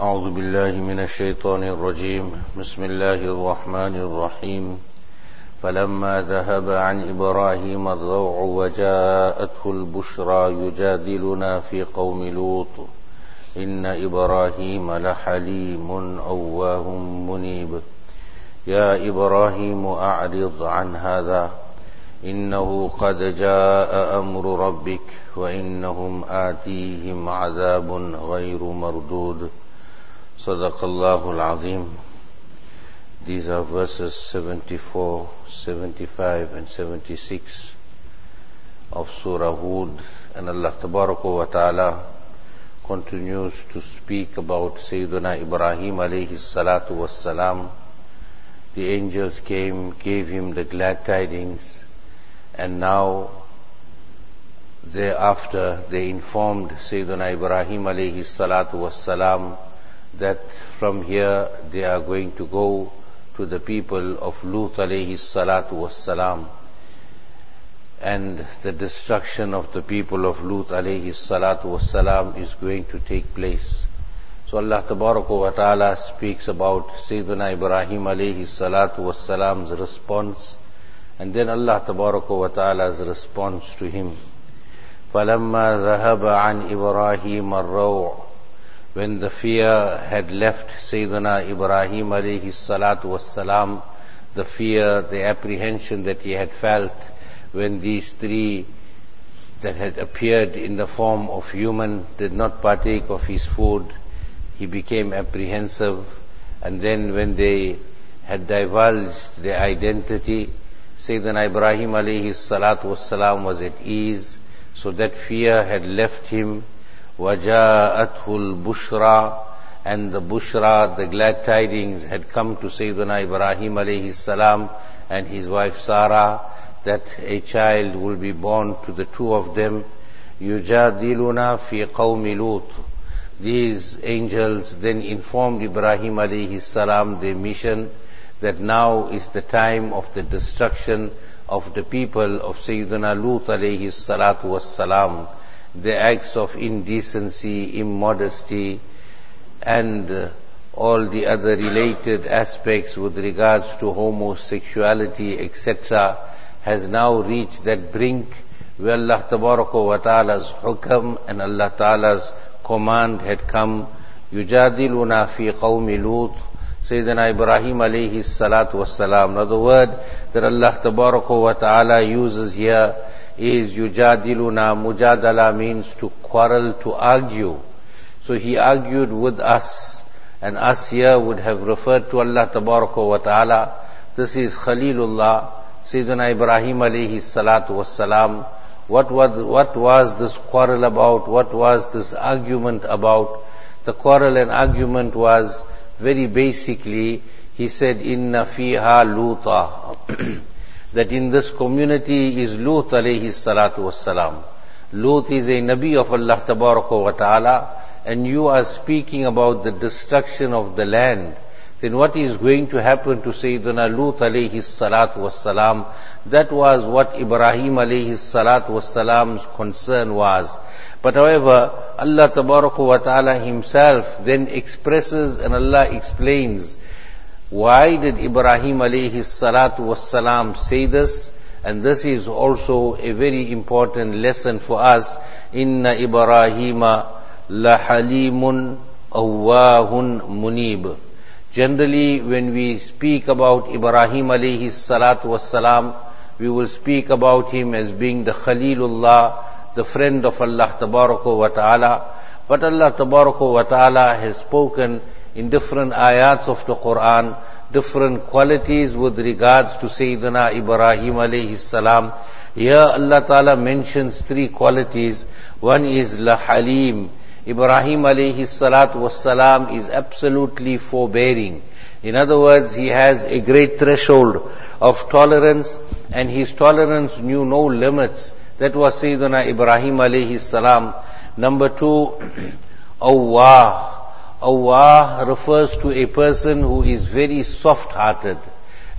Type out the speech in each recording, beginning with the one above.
أعوذ بالله من الشيطان الرجيم بسم الله الرحمن الرحيم فلما ذهب عن إبراهيم الروع وجاءته البشرى يجادلنا في قوم لوط إن إبراهيم لحليم أواه منيب يا إبراهيم أعرض عن هذا إنه قد جاء أمر ربك وإنهم آتيهم عذاب غير مردود صدق الله العظيم. These are verses 74, 75 and 76 of Surah Hud, and Allah Tabaraka wa Ta'ala continues to speak about Sayyidina Ibrahim alayhi salatu was salam. The angels came, gave him the glad tidings, and now thereafter they informed Sayyidina Ibrahim alayhi salatu was salam that from here they are going to go to the people of Lut alayhi salatu was salam, and the destruction of the people of Lut alayhi salatu was salam is going to take place. So Allah Tabaraka wa Ta'ala speaks about Sayyidina Ibrahim alayhi salatu was salam's response, and then Allah Tabaraka wa Ta'ala's response to him. فَلَمَّا ذَهَبَ عَنْ إِبْرَاهِيمَ الرَّوْعُ, when the fear had left Sayyidina Ibrahim alayhi salatu was salam, the fear, the apprehension that he had felt when these three that had appeared in the form of human did not partake of his food, he became apprehensive. And then when they had divulged their identity, Sayyidina Ibrahim alayhi salatu was salam was at ease, so that fear had left him. وَجَاءَتْهُ الْبُشْرَى, and the bushra, the glad tidings, had come to Sayyidina Ibrahim alayhi salam and his wife Sarah, that a child will be born to the two of them. يُجَادِلُنَا فِي قَوْمِ لُوطٍ. These angels then informed Ibrahim alayhi salam their mission, that now is the time of the destruction of the people of Sayyidina Lut alayhi salatu was salam. The acts of indecency, immodesty, and all the other related aspects with regards to homosexuality, etc., has now reached that brink where Allah Tabaraka wa Ta'ala's hukam and Allah Ta'ala's command had come. Yujadiluna fi qawmi Lut. Sayyidina Ibrahim alayhi salatu was salam. Now the word that Allah Tabaraka wa Ta'ala uses here is yujadiluna. Mujadala means to quarrel, to argue. So he argued with us, and us here would have referred to Allah Tabaraka wa Ta'ala. This is Khalilullah, Sayyidina Ibrahim alayhi salatu was salam. What was this quarrel about? What was this argument about? The quarrel and argument was very basically, he said, Inna fiha Luta, that in this community is Lut alayhi salatu was salam. Lut is a Nabi of Allah Tabaraka wa Ta'ala, and you are speaking about the destruction of the land. Then what is going to happen to Sayyidina Lut alayhi salatu was salam? That was what Ibrahim alayhi salatu was salam's concern was. But however, Allah Tabaraka wa Ta'ala himself then expresses and Allah explains why did Ibrahim alayhi salatu was salam say this. And this is also a very important lesson for us. Inna Ibrahima lahalimun awwahun munib. Generally, when we speak about Ibrahim alayhi salatu was salam, we will speak about him as being the Khalilullah, the friend of Allah Tabaraka wa Ta'ala. But Allah Tabaraka wa Ta'ala has spoken in different ayats of the Quran, different qualities with regards to Sayyidina Ibrahim alayhi salam. Here Allah Ta'ala mentions three qualities. One is La Halim. Ibrahim alayhi salatu was salam is absolutely forbearing. In other words, he has a great threshold of tolerance, and his tolerance knew no limits. That was Sayyidina Ibrahim alayhi salam. Number two, Awwah. Awwah refers to a person who is very soft-hearted.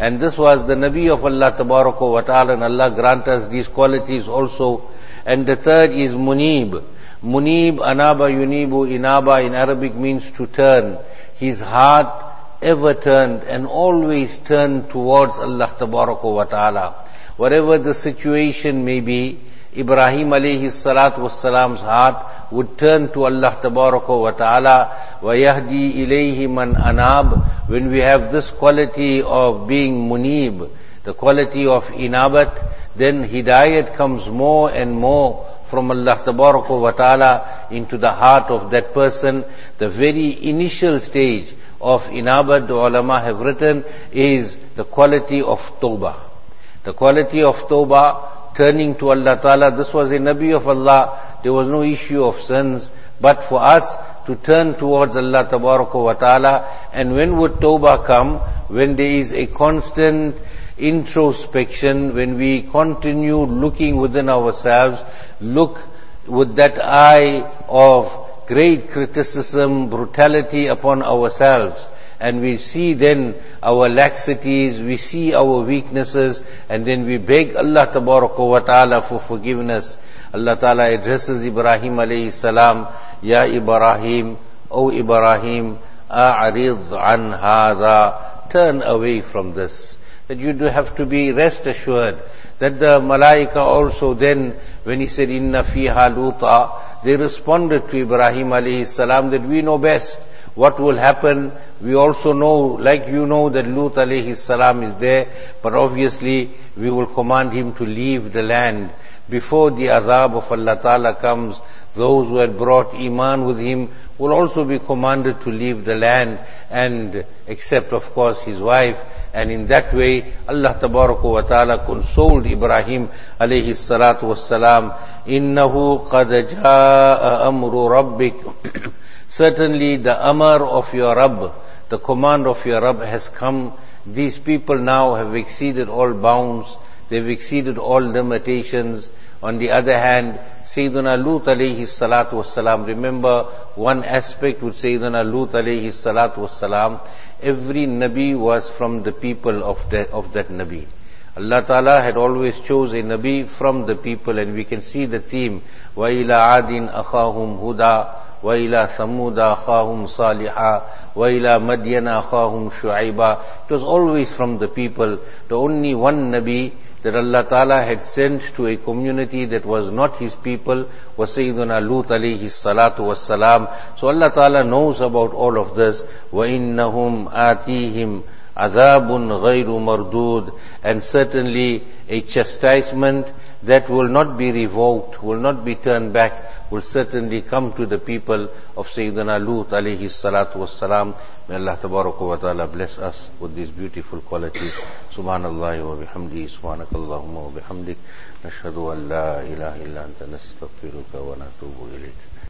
And this was the Nabi of Allah Tabaraka wa Ta'ala, and Allah grant us these qualities also. And the third is Munib. Munib, Anaba, Yunibu, Inaba in Arabic means to turn. His heart ever turned and always turned towards Allah Tabaraka wa Ta'ala. Whatever the situation may be, Ibrahim alayhi salatu wassalam's heart would turn to Allah Tabaraka wa Ta'ala. وَيَهْدِي إِلَيْهِ مَنْ أَنَابٍ. When we have this quality of being munib, the quality of inabat, then hidayat comes more and more from Allah Tabaraka wa Ta'ala into the heart of that person. The very initial stage of inabat, the ulama have written, is the quality of tawbah. The quality of tawbah, turning to Allah Ta'ala. This was a Nabi of Allah. There was no issue of sins. But for us to turn towards Allah Tabaraka wa Ta'ala. And when would tawbah come? When there is a constant introspection, when we continue looking within ourselves, look with that eye of great criticism, brutality upon ourselves, and we see then our laxities, we see our weaknesses, and then we beg Allah Tabaraka wa Ta'ala for forgiveness. Allah Ta'ala addresses Ibrahim alayhi salam, Ya Ibrahim, O Ibrahim, a'rid an hadha, turn away from this. That you do have to be rest assured that the malaika also then, when he said, Inna fiha luta, they responded to Ibrahim alayhi salam that we know best what will happen. We also know, like you know, that Lut alayhi salam is there, but obviously we will command him to leave the land. Before the azab of Allah Ta'ala comes, those who had brought iman with him will also be commanded to leave the land, and except of course his wife. And in that way, Allah Tabaraka wa Ta'ala consoled Ibrahim alayhi salatu wassalam, Innahu qad jaa amru rabbik. Certainly the amr of your Rabb, the command of your Rabb has come. These people now have exceeded all bounds. They've exceeded all limitations. On the other hand, Sayyidina Lut alayhi salatu wassalam, remember one aspect with Sayyidina Lut alayhi salatu wassalam, every Nabi was from the people of that Nabi. Allah Ta'ala had always chose a Nabi from the people, and we can see the theme, وَإِلَىٰ عَادٍ أَخَاهُمْ هُدَىٰ وَإِلَىٰ ثَمُودَ أَخَاهُمْ صَالِحًا وَإِلَىٰ مَدْيَنَ أَخَاهُمْ شُعَيْبًا. It was always from the people. The only one Nabi that Allah Ta'ala had sent to a community that was not his people was Sayyidina Lut alayhi salatu wassalam. So Allah Ta'ala knows about all of this. وَإِنَّهُمْ آتِيهِمْ عَذَابٌ غَيْرُ مَرْدُودٌ. And certainly a chastisement that will not be revoked, will not be turned back, will certainly come to the people of Sayyidina Lut alayhi salatu wassalam. May Allah Tabaraka wa Ta'ala bless us with these beautiful qualities. Subhanallah wa bihamdi, subhanakallahumma wa bihamdik, nashhadu an la ilaha illa anta nastaghfiruka wa natubu ilayk.